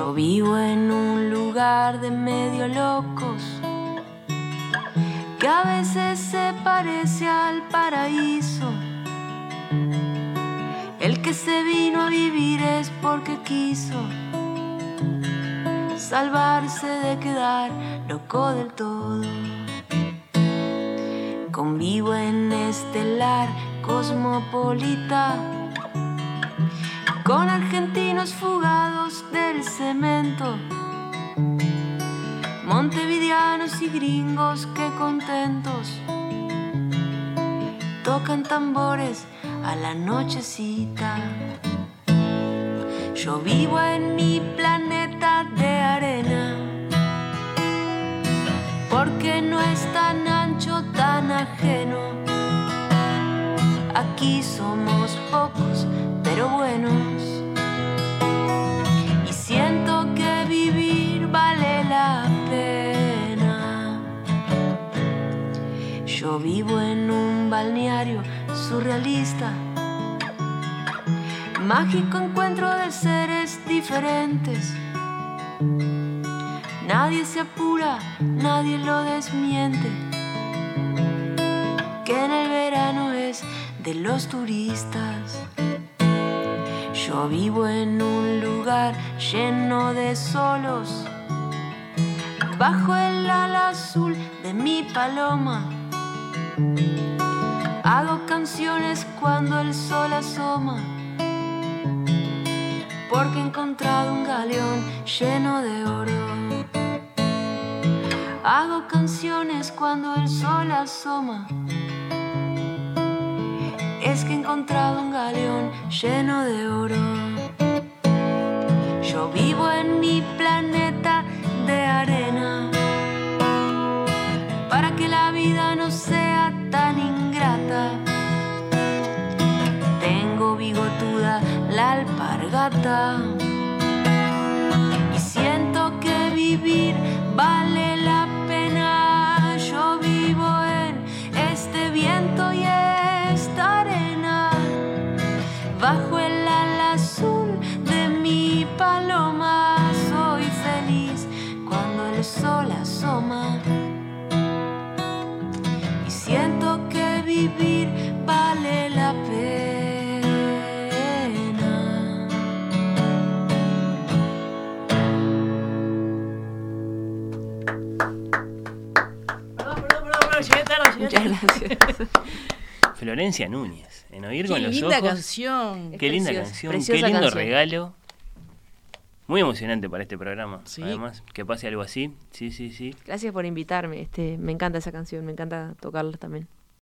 Yo vivo en un lugar de medio locos que a veces se parece al paraíso. El que se vino a vivir es porque quiso salvarse de quedar loco del todo. Convivo en este lar cosmopolita con argentinos fugados del cemento, montevideanos y gringos que contentos tocan tambores a la nochecita. Yo vivo en mi planeta de arena porque no es tan ancho, tan ajeno. Aquí somos pocos, pero buenos, y siento que vivir vale la pena. Yo vivo en un balneario surrealista, mágico encuentro de seres diferentes. Nadie se apura, nadie lo desmiente, que en el verano es de los turistas. Yo vivo en un lugar lleno de solos, bajo el ala azul de mi paloma. Hago canciones cuando el sol asoma, porque he encontrado un galeón lleno de oro. Hago canciones cuando el sol asoma, es que he encontrado un galeón lleno de oro. Yo vivo en mi planeta de arena para que la vida no sea tan ingrata. Tengo bigotuda la alpargata y siento que vivir vale la pena. Yo vivo en este viento y esta arena, bajo el ala azul de mi paloma. Soy feliz cuando el sol asoma y siento que vivir vale la pena. Muchas gracias. Florencia Núñez, en Oír Qué con los linda ojos. canción. Qué linda Preciosa, canción, preciosa qué lindo canción. regalo. Muy emocionante para este programa. Sí. Además, que pase algo así. Sí. Gracias por invitarme. Me encanta esa canción, me encanta tocarla también.